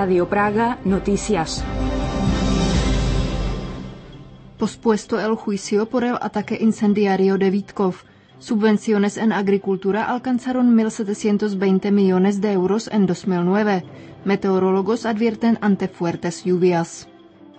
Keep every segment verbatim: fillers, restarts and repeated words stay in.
Radio Praga Noticias. Pospuesto el juicio por el ataque incendiario de Vítkov. Subvenciones en agricultura alcanzaron mil setecientos veinte millones de euros en dos mil nueve. Meteorólogos advierten ante fuertes lluvias.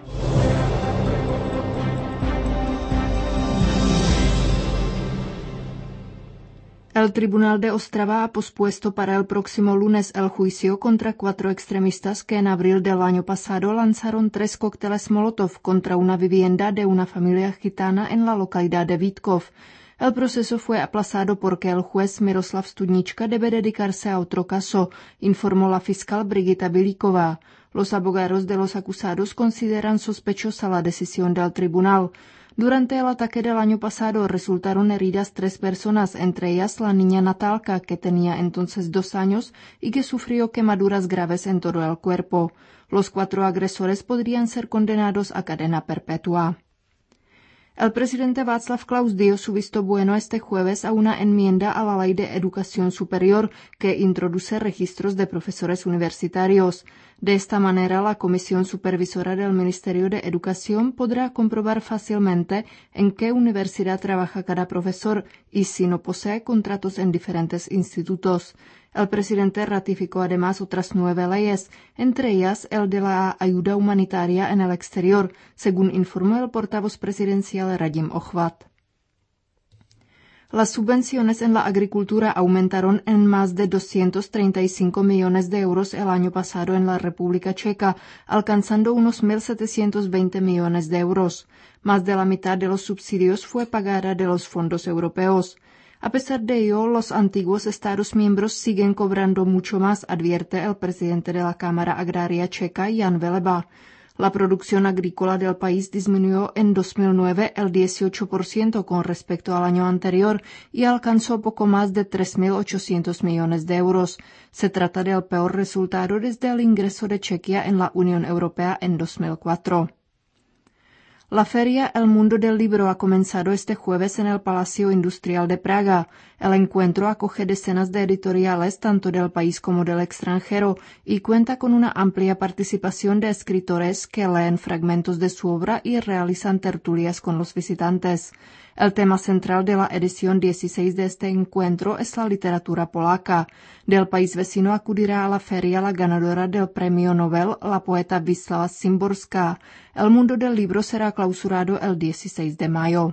El Tribunal de Ostrava ha pospuesto para el próximo lunes el juicio contra cuatro extremistas que en abril del año pasado lanzaron tres cócteles Molotov contra una vivienda de una familia gitana en la localidad de Vítkov. El proceso fue aplazado porque el juez Miroslav Studnička debe dedicarse a otro caso, informó la fiscal Brigita Bilíková. Los abogados de los acusados consideran sospechosa la decisión del tribunal. Durante el ataque del año pasado resultaron heridas tres personas, entre ellas la niña Natálka, que tenía entonces dos años y que sufrió quemaduras graves en todo el cuerpo. Los cuatro agresores podrían ser condenados a cadena perpetua. El presidente Václav Klaus dio su visto bueno este jueves a una enmienda a la Ley de Educación Superior que introduce registros de profesores universitarios. De esta manera, la Comisión Supervisora del Ministerio de Educación podrá comprobar fácilmente en qué universidad trabaja cada profesor y si no posee contratos en diferentes institutos. El presidente ratificó además otras nueve leyes, entre ellas el de la ayuda humanitaria en el exterior, según informó el portavoz presidencial Radim Ochvat. Las subvenciones en la agricultura aumentaron en más de doscientos treinta y cinco millones de euros el año pasado en la República Checa, alcanzando unos mil setecientos veinte millones de euros. Más de la mitad de los subsidios fue pagada de los fondos europeos. A pesar de ello, los antiguos Estados miembros siguen cobrando mucho más, advierte el presidente de la Cámara Agraria Checa, Jan Veleba. La producción agrícola del país disminuyó en dos mil nueve el dieciocho por ciento con respecto al año anterior y alcanzó poco más de tres mil ochocientos millones de euros. Se trata del peor resultado desde el ingreso de Chequia en la Unión Europea en dos mil cuatro. La feria El Mundo del Libro ha comenzado este jueves en el Palacio Industrial de Praga. El encuentro acoge decenas de editoriales tanto del país como del extranjero y cuenta con una amplia participación de escritores que leen fragmentos de su obra y realizan tertulias con los visitantes. El tema central de la edición dieciséis de este encuentro es la literatura polaca. Del país vecino acudirá a la feria la ganadora del premio Nobel, la poeta Wisława Szymborská. El Mundo del Libro será clausurado el dieciséis de mayo.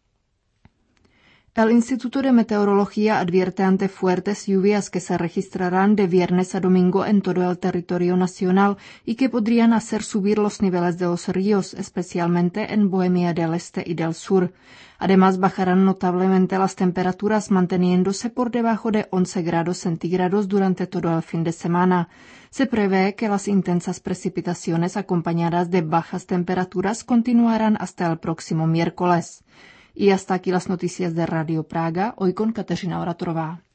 El Instituto de Meteorología advierte ante fuertes lluvias que se registrarán de viernes a domingo en todo el territorio nacional y que podrían hacer subir los niveles de los ríos, especialmente en Bohemia del Este y del Sur. Además, bajarán notablemente las temperaturas, manteniéndose por debajo de once grados centígrados durante todo el fin de semana. Se prevé que las intensas precipitaciones acompañadas de bajas temperaturas continuarán hasta el próximo miércoles. Y hasta aquí las noticias de Radio Praga, hoy con Kateřina Oratorová.